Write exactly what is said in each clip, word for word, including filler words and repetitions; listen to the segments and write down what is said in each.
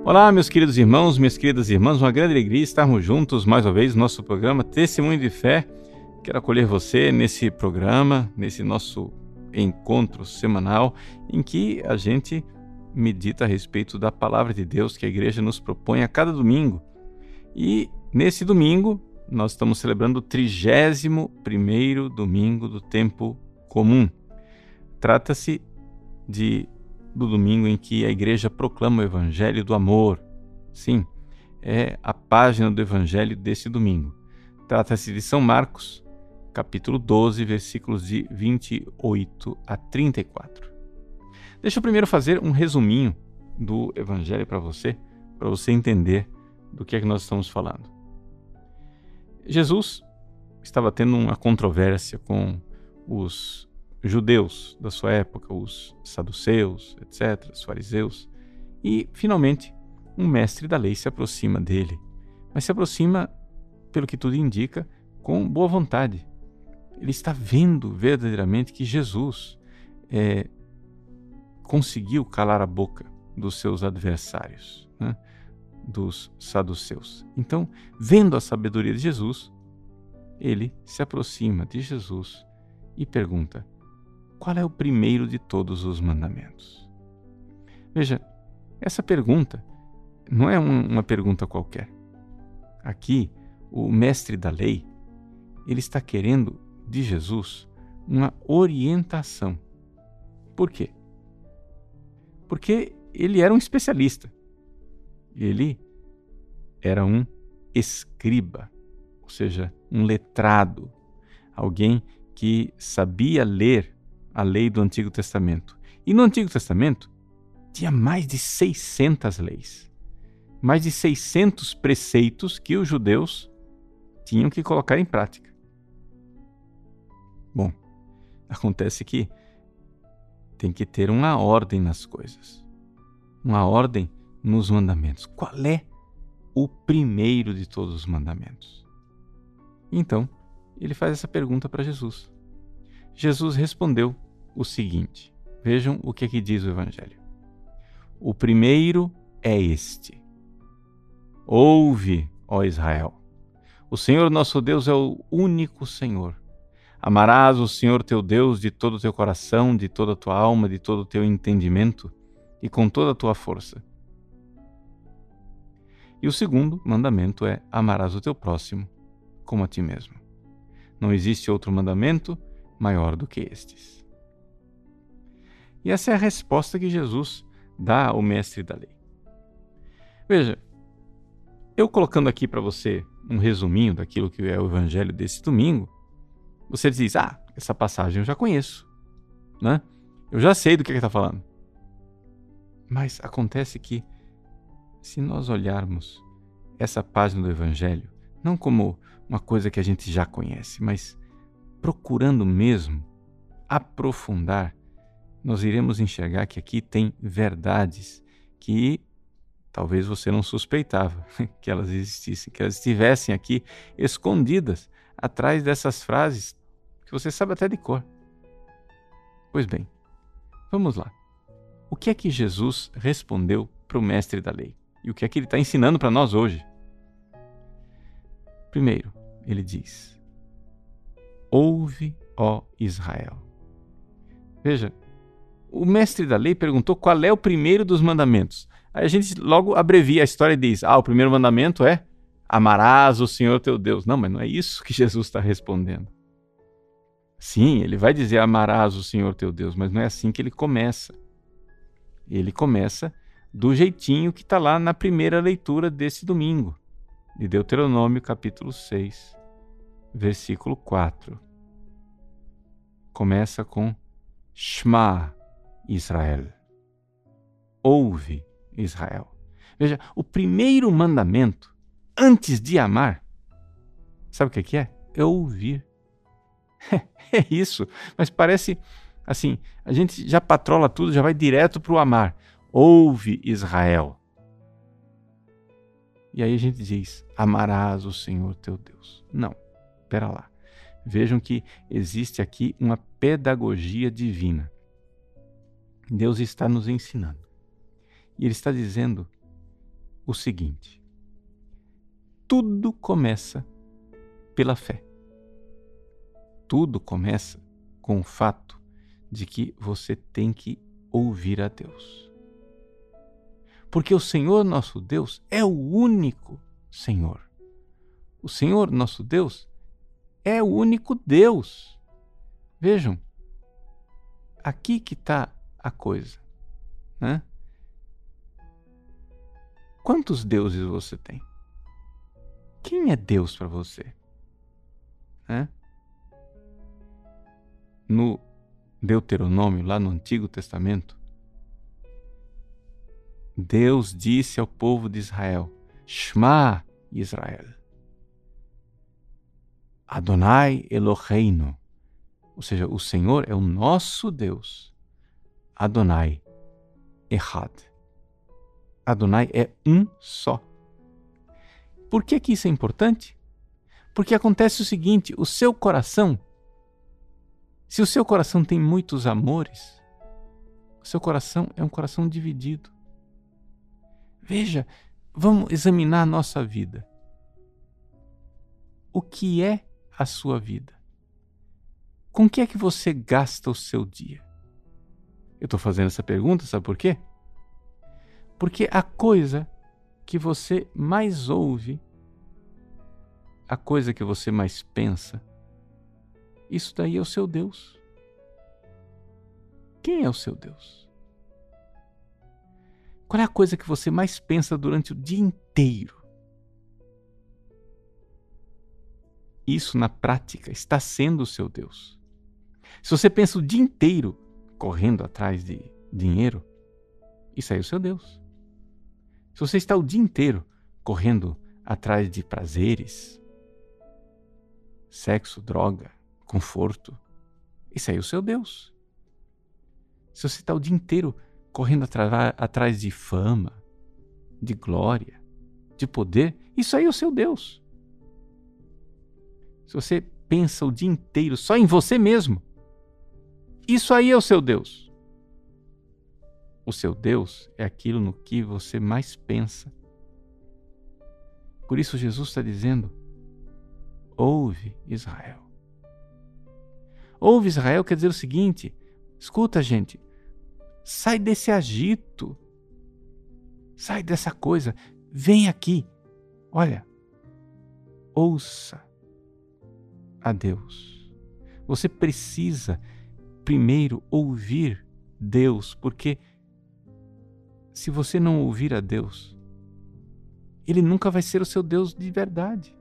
Olá, meus queridos irmãos, minhas queridas irmãs, uma grande alegria estarmos juntos mais uma vez no nosso programa Testemunho de Fé. Quero acolher você nesse programa, nesse nosso encontro semanal, em que a gente medita a respeito da Palavra de Deus que a igreja nos propõe a cada domingo. E nesse domingo, nós estamos celebrando o trigésimo primeiro domingo do tempo comum. Trata-se de do domingo em que a igreja proclama o Evangelho do amor. Sim, é a página do Evangelho desse domingo. Trata-se de São Marcos, capítulo doze, versículos de vinte e oito a trinta e quatro. Deixa eu primeiro fazer um resuminho do Evangelho para você, para você entender do que é que nós estamos falando. Jesus estava tendo uma controvérsia com os judeus da sua época, os saduceus, etcétera, os fariseus, e finalmente um mestre da lei se aproxima dele, mas se aproxima, pelo que tudo indica, com boa vontade. Ele está vendo verdadeiramente que Jesus é, conseguiu calar a boca dos seus adversários, né, dos saduceus. Então, vendo a sabedoria de Jesus, ele se aproxima de Jesus e pergunta: qual é o primeiro de todos os mandamentos? Veja, essa pergunta não é um, uma pergunta qualquer. Aqui, o mestre da lei, ele está querendo de Jesus uma orientação. Por quê? Porque ele era um especialista. Ele era um escriba, ou seja, um letrado, alguém que sabia ler a lei do Antigo Testamento. E no Antigo Testamento tinha mais de seiscentas leis, mais de seiscentos preceitos que os judeus tinham que colocar em prática. Bom, acontece que tem que ter uma ordem nas coisas, uma ordem nos mandamentos. Qual é o primeiro de todos os mandamentos? Então, ele faz essa pergunta para Jesus. Jesus respondeu o seguinte, vejam o que aqui diz o Evangelho. O primeiro é este: ouve, ó Israel, o Senhor nosso Deus é o único Senhor. Amarás o Senhor teu Deus de todo o teu coração, de toda a tua alma, de todo o teu entendimento e com toda a tua força. E o segundo mandamento é: amarás o teu próximo como a ti mesmo. Não existe outro mandamento maior do que estes. E essa é a resposta que Jesus dá ao mestre da lei. Veja, eu colocando aqui para você um resuminho daquilo que é o Evangelho desse domingo, você diz: ah, essa passagem eu já conheço, né? Eu já sei do que ele está falando. Mas acontece que, se nós olharmos essa página do Evangelho, não como uma coisa que a gente já conhece, mas procurando mesmo aprofundar, nós iremos enxergar que aqui tem verdades que talvez você não suspeitava que elas existissem, que elas estivessem aqui escondidas atrás dessas frases que você sabe até de cor. Pois bem, vamos lá. O que é que Jesus respondeu para o mestre da lei? E o que é que ele está ensinando para nós hoje? Primeiro, ele diz: ouve, ó Israel. Veja, o mestre da lei perguntou qual é o primeiro dos mandamentos. Aí a gente logo abrevia a história e diz: ah, o primeiro mandamento é: amarás o Senhor teu Deus. Não, mas não é isso que Jesus está respondendo. Sim, ele vai dizer: amarás o Senhor teu Deus, mas não é assim que ele começa. Ele começa do jeitinho que está lá na primeira leitura desse domingo, de Deuteronômio capítulo seis, versículo quatro. Começa com Shema Israel. Ouve, Israel. Veja, o primeiro mandamento, antes de amar, sabe o que é? É ouvir. É isso, mas parece assim, a gente já patrola tudo, já vai direto para o amar. Ouve, Israel. E aí a gente diz: amarás o Senhor teu Deus. Não, espera lá. Vejam que existe aqui uma pedagogia divina. Deus está nos ensinando. E Ele está dizendo o seguinte: tudo começa pela fé. Tudo começa com o fato de que você tem que ouvir a Deus. Porque o Senhor nosso Deus é o único Senhor. O Senhor nosso Deus é o único Deus. Vejam, aqui que está a coisa, né? Quantos deuses você tem? Quem é Deus para você? Né? No Deuteronômio, lá no Antigo Testamento, Deus disse ao povo de Israel: Shema Israel, Adonai Eloheinu, ou seja, o Senhor é o nosso Deus. Adonai Echad. Adonai é um só. Por que que isso é importante? Porque acontece o seguinte: o seu coração, se o seu coração tem muitos amores, o seu coração é um coração dividido. Veja, vamos examinar a nossa vida. O que é a sua vida? Com que é que você gasta o seu dia? Eu estou fazendo essa pergunta, sabe por quê? Porque a coisa que você mais ouve, a coisa que você mais pensa, isso daí é o seu Deus. Quem é o seu Deus? Qual é a coisa que você mais pensa durante o dia inteiro? Isso, na prática, está sendo o seu Deus. Se você pensa o dia inteiro correndo atrás de dinheiro, isso aí é o seu Deus. Se você está o dia inteiro correndo atrás de prazeres, sexo, droga, conforto, isso aí é o seu Deus. Se você está o dia inteiro correndo atra- atrás de fama, de glória, de poder, isso aí é o seu Deus. Se você pensa o dia inteiro só em você mesmo, isso aí é o seu Deus. O seu Deus é aquilo no que você mais pensa. Por isso Jesus está dizendo: ouve Israel. Ouve Israel quer dizer o seguinte: escuta, gente, sai desse agito, sai dessa coisa, vem aqui, olha, ouça a Deus. Você precisa primeiro ouvir Deus, porque se você não ouvir a Deus, Ele nunca vai ser o seu Deus de verdade.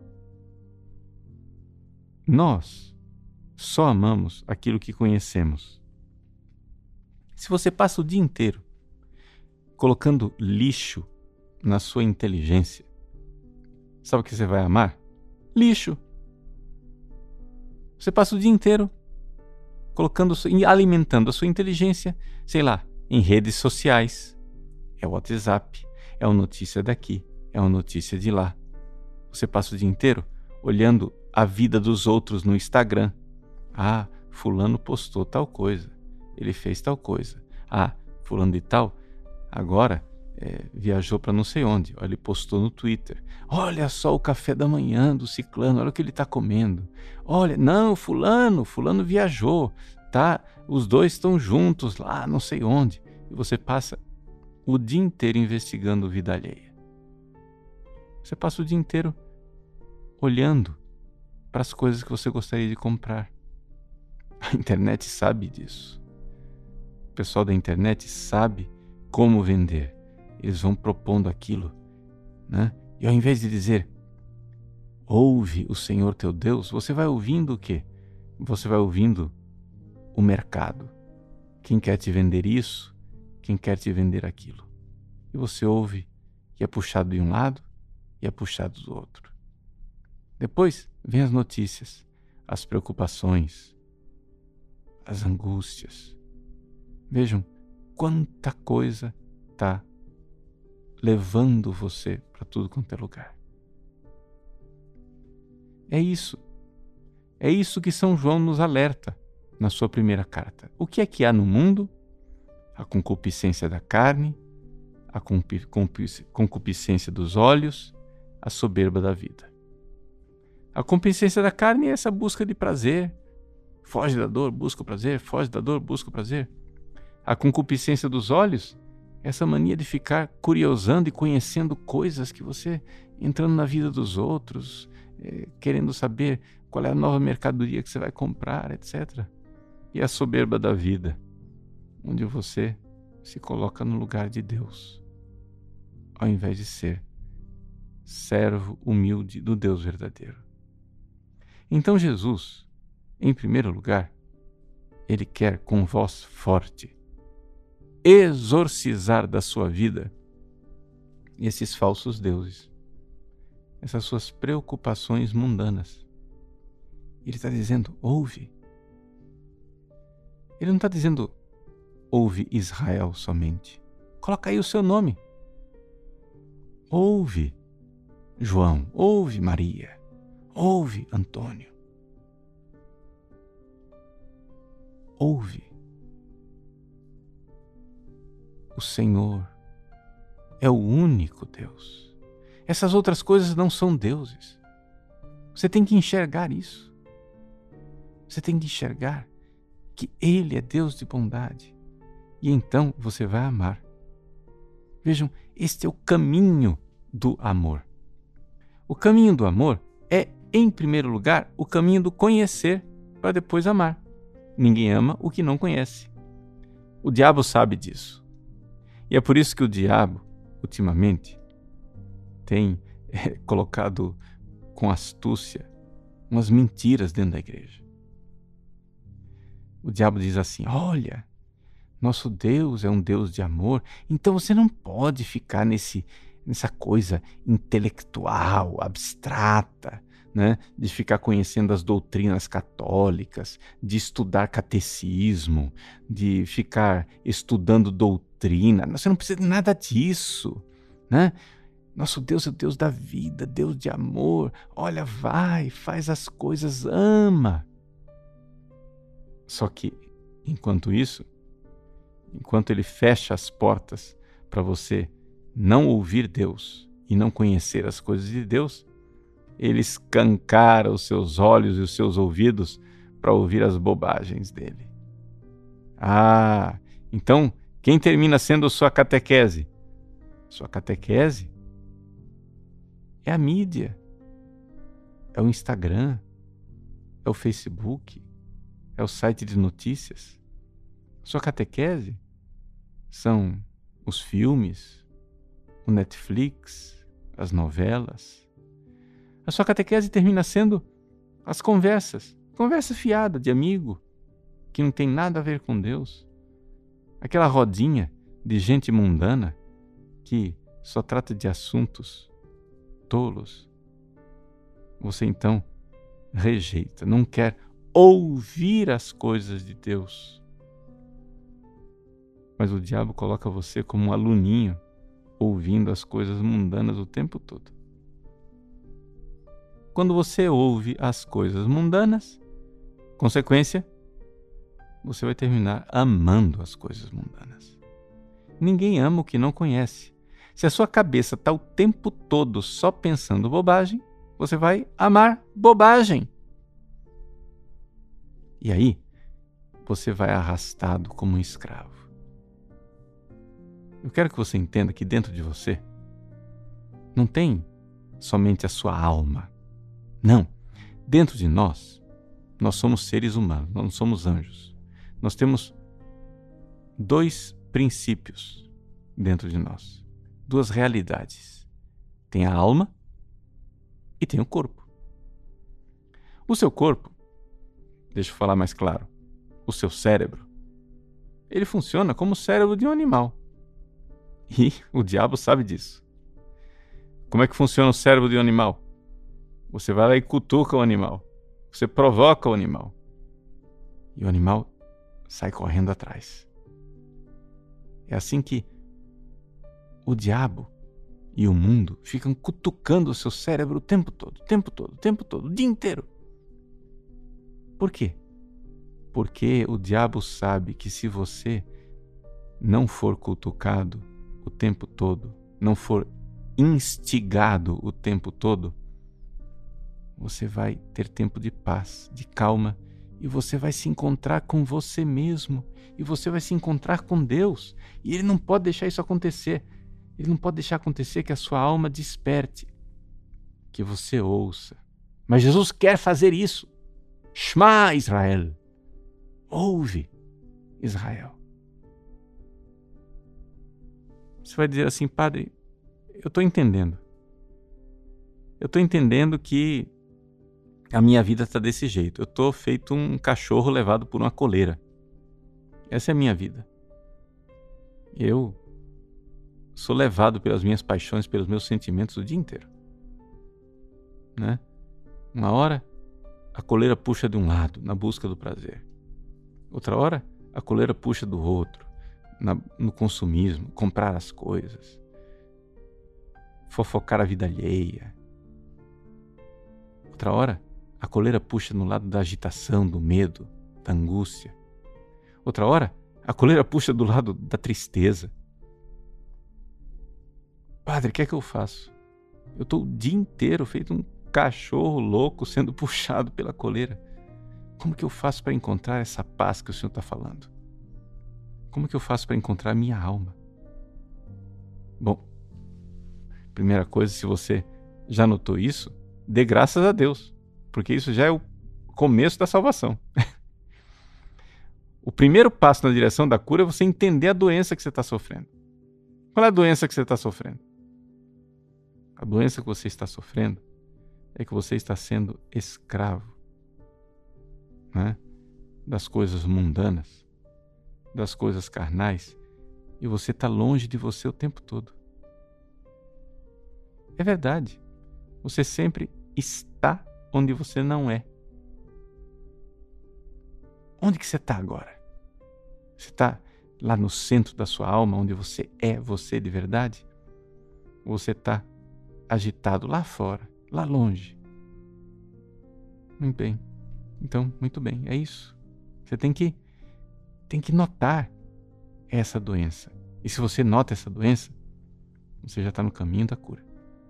Nós só amamos aquilo que conhecemos. Se você passa o dia inteiro colocando lixo na sua inteligência, sabe o que você vai amar? Lixo. Você passa o dia inteiro colocando, alimentando a sua inteligência, sei lá, em redes sociais. É o WhatsApp, é uma notícia daqui, é uma notícia de lá. Você passa o dia inteiro olhando a vida dos outros no Instagram. Ah, fulano postou tal coisa, ele fez tal coisa. Ah, fulano de tal, agora é, viajou para não sei onde. Ele postou no Twitter. Olha só o café da manhã do ciclano, olha o que ele está comendo. Olha, não, fulano, fulano viajou, tá? Os dois estão juntos lá, não sei onde. E você passa o dia inteiro investigando vida alheia. Você passa o dia inteiro olhando para as coisas que você gostaria de comprar. A internet sabe disso. O pessoal da internet sabe como vender. Eles vão propondo aquilo, né? E ao invés de dizer, ouve o Senhor teu Deus, você vai ouvindo o quê? Você vai ouvindo o mercado. Quem quer te vender isso, quem quer te vender aquilo. E você ouve e é puxado de um lado e é puxado do outro. Depois vem as notícias, as preocupações, as angústias. Vejam quanta coisa está levando você para tudo quanto é lugar. É isso. É isso que São João nos alerta na sua primeira carta. O que é que há no mundo? A concupiscência da carne, a concupiscência dos olhos, a soberba da vida. A concupiscência da carne é essa busca de prazer. Foge da dor, busca o prazer. Foge da dor, busca o prazer. A concupiscência dos olhos é essa mania de ficar curiosando e conhecendo coisas que você, entrando na vida dos outros, é, querendo saber qual é a nova mercadoria que você vai comprar, etcétera. E a soberba da vida, onde você se coloca no lugar de Deus, ao invés de ser servo humilde do Deus verdadeiro. Então Jesus, em primeiro lugar, Ele quer com voz forte exorcizar da sua vida esses falsos deuses, essas suas preocupações mundanas. Ele está dizendo, ouve. Ele não está dizendo, ouve Israel somente. Coloca aí o seu nome. Ouve João, ouve Maria, ouve Antônio. Ouve. O Senhor é o único Deus. Essas outras coisas não são deuses. Você tem que enxergar isso. Você tem que enxergar que Ele é Deus de bondade. E então você vai amar. Vejam, este é o caminho do amor. O caminho do amor é, em primeiro lugar, o caminho do conhecer para depois amar. Ninguém ama o que não conhece. O diabo sabe disso. E é por isso que o diabo, ultimamente, tem é, colocado com astúcia umas mentiras dentro da igreja. O diabo diz assim, olha, nosso Deus é um Deus de amor, então você não pode ficar nesse, nessa coisa intelectual, abstrata, né? De ficar conhecendo as doutrinas católicas, de estudar catecismo, de ficar estudando doutrina. Você não precisa de nada disso, né? Nosso Deus é o Deus da vida, Deus de amor. Olha, vai, faz as coisas, ama. Só que, enquanto isso, enquanto ele fecha as portas para você não ouvir Deus e não conhecer as coisas de Deus, ele escancara os seus olhos e os seus ouvidos para ouvir as bobagens dele. Ah, então quem termina sendo sua catequese? Sua catequese é a mídia, é o Instagram, é o Facebook, é o site de notícias. Sua catequese são os filmes, o Netflix, as novelas. A sua catequese termina sendo as conversas, conversa fiada de amigo, que não tem nada a ver com Deus. Aquela rodinha de gente mundana que só trata de assuntos tolos. Você então rejeita, não quer ouvir as coisas de Deus. Mas o diabo coloca você como um aluninho, ouvindo as coisas mundanas o tempo todo. Quando você ouve as coisas mundanas, consequência, você vai terminar amando as coisas mundanas. Ninguém ama o que não conhece. Se a sua cabeça está o tempo todo só pensando bobagem, você vai amar bobagem. E aí, você vai arrastado como um escravo. Eu quero que você entenda que dentro de você não tem somente a sua alma. Não. Dentro de nós, nós somos seres humanos, nós não somos anjos. Nós temos dois princípios dentro de nós, duas realidades. Tem a alma e tem o corpo. O seu corpo, deixa eu falar mais claro, o seu cérebro, ele funciona como o cérebro de um animal. E o diabo sabe disso. Como é que funciona o cérebro de um animal? Você vai lá e cutuca o animal. Você provoca o animal. E o animal sai correndo atrás. É assim que o diabo e o mundo ficam cutucando o seu cérebro o tempo todo, o tempo todo, o tempo todo, o dia inteiro. Por quê? Porque o diabo sabe que se você não for cutucado, o tempo todo, não for instigado o tempo todo, você vai ter tempo de paz, de calma, e você vai se encontrar com você mesmo, e você vai se encontrar com Deus. E Ele não pode deixar isso acontecer. Ele não pode deixar acontecer que a sua alma desperte, que você ouça. Mas Jesus quer fazer isso. Shema Israel. Ouve, Israel. Você vai dizer assim: padre, eu estou entendendo. Eu estou entendendo que a minha vida está desse jeito. Eu estou feito um cachorro levado por uma coleira. Essa é a minha vida. Eu sou levado pelas minhas paixões, pelos meus sentimentos o dia inteiro. Né? Uma hora, a coleira puxa de um lado, na busca do prazer. Outra hora, a coleira puxa do outro, na, no consumismo, comprar as coisas, fofocar a vida alheia. Outra hora, a coleira puxa no lado da agitação, do medo, da angústia. Outra hora, a coleira puxa do lado da tristeza. Padre, o que é que eu faço? Eu estou o dia inteiro feito um cachorro louco sendo puxado pela coleira. Como que eu faço para encontrar essa paz que o Senhor está falando? Como que eu faço para encontrar a minha alma? Bom, primeira coisa, se você já notou isso, dê graças a Deus, porque isso já é o começo da salvação. O primeiro passo na direção da cura é você entender a doença que você está sofrendo. Qual é a doença que você está sofrendo? A doença que você está sofrendo é que você está sendo escravo, né, das coisas mundanas, das coisas carnais, e você está longe de você o tempo todo. É verdade. Você sempre está onde você não é. Onde que você está agora? Você está lá no centro da sua alma, onde você é você de verdade? Ou você está agitado lá fora, lá longe? Muito bem. Então, muito bem, é isso. Você tem que, tem que notar essa doença. E se você nota essa doença, você já está no caminho da cura.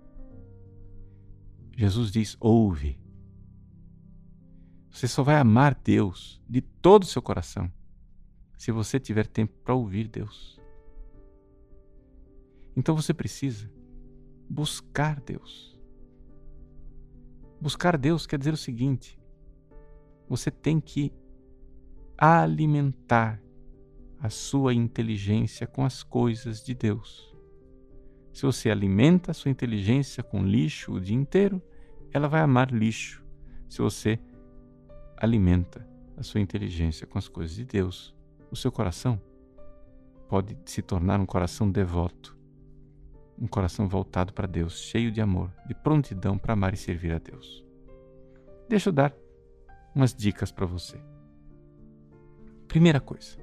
Jesus diz: ouve. Você só vai amar Deus de todo o seu coração se você tiver tempo para ouvir Deus. Então você precisa buscar Deus. Buscar Deus quer dizer o seguinte: você tem que alimentar a sua inteligência com as coisas de Deus. Se você alimenta a sua inteligência com lixo o dia inteiro, ela vai amar lixo. Se você alimenta a sua inteligência com as coisas de Deus, o seu coração pode se tornar um coração devoto, um coração voltado para Deus, cheio de amor, de prontidão para amar e servir a Deus. Deixa eu dar umas dicas para você. Primeira coisa,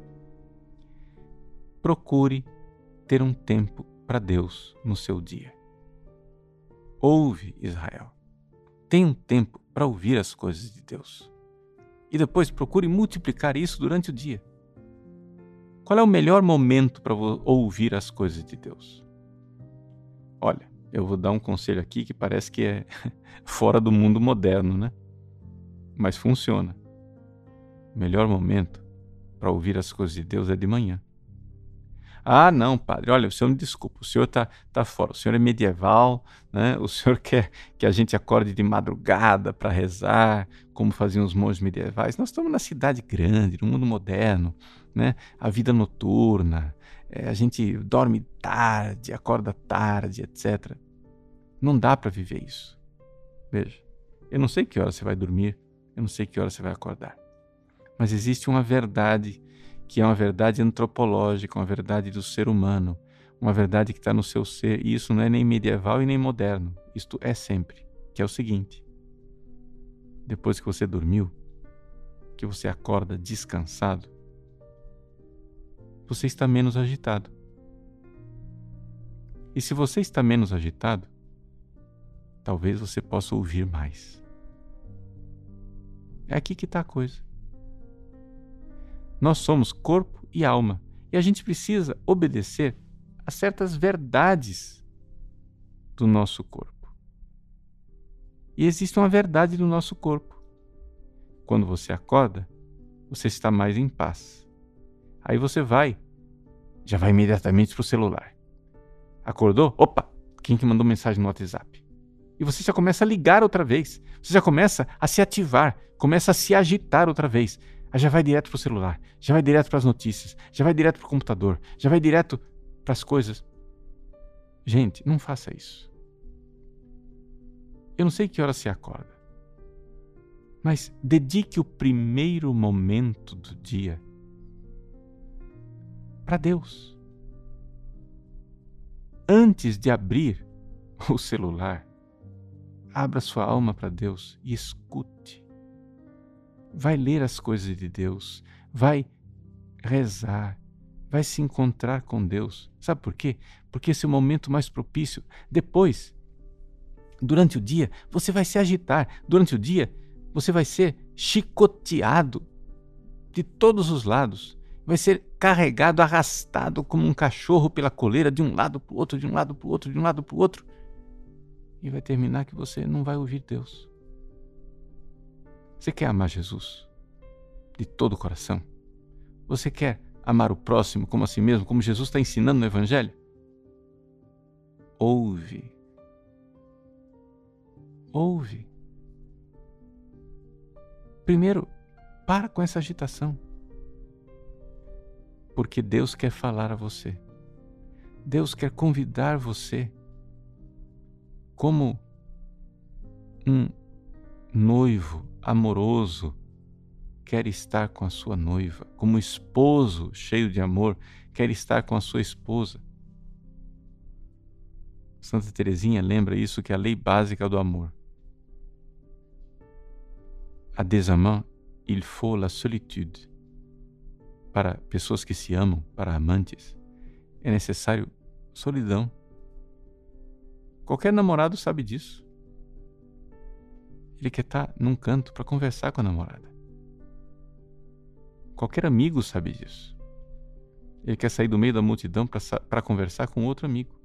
procure ter um tempo para Deus no seu dia. Ouve, Israel. Tenha um tempo para ouvir as coisas de Deus. E depois procure multiplicar isso durante o dia. Qual é o melhor momento para ouvir as coisas de Deus? Olha, eu vou dar um conselho aqui que parece que é fora do mundo moderno, né? Mas funciona. O melhor momento para ouvir as coisas de Deus é de manhã. Ah, não, padre, olha, o senhor me desculpa, o senhor está tá fora, o senhor é medieval, né? O senhor quer que a gente acorde de madrugada para rezar, como faziam os monges medievais. Nós estamos na cidade grande, no mundo moderno, né? A vida noturna, é, a gente dorme tarde, acorda tarde, etcétera. Não dá para viver isso. Veja, eu não sei que hora você vai dormir, eu não sei que hora você vai acordar, mas existe uma verdade que é uma verdade antropológica, uma verdade do ser humano, uma verdade que está no seu ser, e isso não é nem medieval e nem moderno, isto é sempre, que é o seguinte: depois que você dormiu, que você acorda descansado, você está menos agitado. E se você está menos agitado, talvez você possa ouvir mais. É aqui que está a coisa. Nós somos corpo e alma, e a gente precisa obedecer a certas verdades do nosso corpo. E existe uma verdade do nosso corpo. Quando você acorda, você está mais em paz. Aí você vai, já vai imediatamente para o celular. Acordou? Opa! Quem que mandou mensagem no WhatsApp? E você já começa a ligar outra vez. Você já começa a se ativar, começa a se agitar outra vez. Aí já vai direto para o celular, já vai direto para as notícias, já vai direto para o computador, já vai direto para as coisas. Gente, não faça isso. Eu não sei que hora você acorda, mas dedique o primeiro momento do dia para Deus. Antes de abrir o celular, abra sua alma para Deus e escute. Vai ler as coisas de Deus, vai rezar, vai se encontrar com Deus. Sabe por quê? Porque esse é o momento mais propício. Depois, durante o dia, você vai se agitar. Durante o dia, você vai ser chicoteado de todos os lados. Vai ser carregado, arrastado como um cachorro pela coleira de um lado para o outro, de um lado para o outro, de um lado para o outro. E vai terminar que você não vai ouvir Deus. Você quer amar Jesus de todo o coração? Você quer amar o próximo como a si mesmo, como Jesus está ensinando no Evangelho? Ouve. Ouve. Primeiro, para com essa agitação. Porque Deus quer falar a você. Deus quer convidar você como um noivo amoroso quer estar com a sua noiva, como um esposo cheio de amor quer estar com a sua esposa. Santa Teresinha lembra isso, que é a lei básica do amor. À des amants, il faut la solitude. Para pessoas que se amam, para amantes, é necessário solidão. Qualquer namorado sabe disso. Ele quer estar num canto para conversar com a namorada. Qualquer amigo sabe disso. Ele quer sair do meio da multidão para conversar com outro amigo.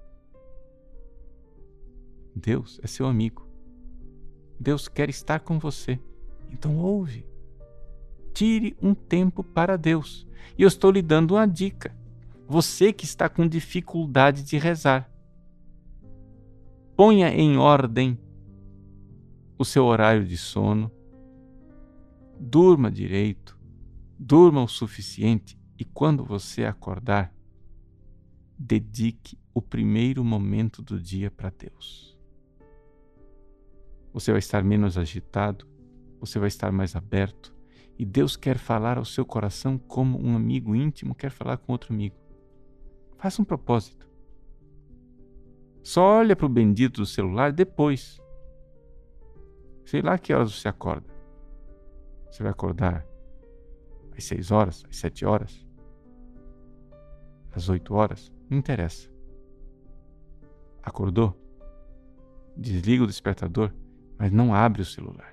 Deus é seu amigo. Deus quer estar com você. Então ouve. Tire um tempo para Deus. E eu estou lhe dando uma dica. Você que está com dificuldade de rezar, ponha em ordem o seu horário de sono, durma direito, durma o suficiente e quando você acordar, dedique o primeiro momento do dia para Deus. Você vai estar menos agitado, você vai estar mais aberto e Deus quer falar ao seu coração como um amigo íntimo quer falar com outro amigo. Faça um propósito. Só olha para o bendito do celular depois. Sei lá que horas você acorda. Você vai acordar às seis horas, às sete horas, às oito horas? Não interessa. Acordou? Desliga o despertador, mas não abre o celular.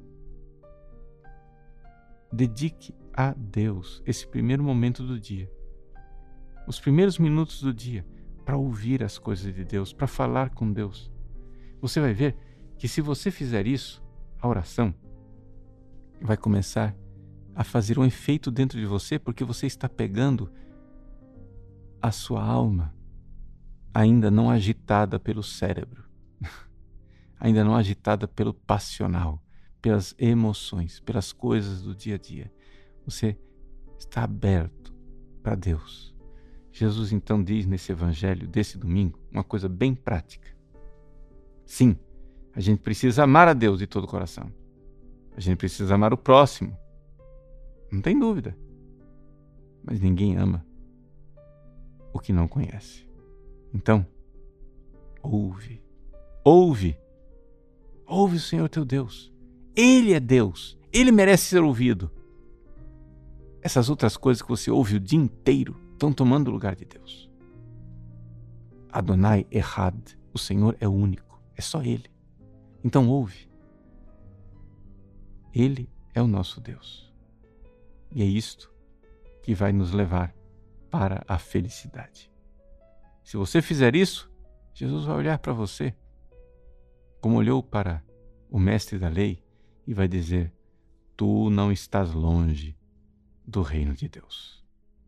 Dedique a Deus esse primeiro momento do dia. Os primeiros minutos do dia para ouvir as coisas de Deus, para falar com Deus. Você vai ver que se você fizer isso, a oração vai começar a fazer um efeito dentro de você, porque você está pegando a sua alma ainda não agitada pelo cérebro, ainda não agitada pelo passional, pelas emoções, pelas coisas do dia a dia. Você está aberto para Deus. Jesus então diz nesse evangelho desse domingo uma coisa bem prática. Sim, a gente precisa amar a Deus de todo o coração. A gente precisa amar o próximo. Não tem dúvida. Mas ninguém ama o que não conhece. Então, ouve. Ouve. Ouve o Senhor teu Deus. Ele é Deus. Ele merece ser ouvido. Essas outras coisas que você ouve o dia inteiro estão tomando o lugar de Deus. Adonai Echad. O Senhor é único. É só Ele. Então ouve. Ele é o nosso Deus. E é isto que vai nos levar para a felicidade. Se você fizer isso, Jesus vai olhar para você como olhou para o mestre da lei e vai dizer: tu não estás longe do reino de Deus.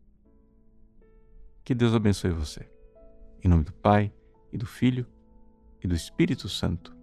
Que Deus abençoe você. Em nome do Pai, e do Filho, e do Espírito Santo.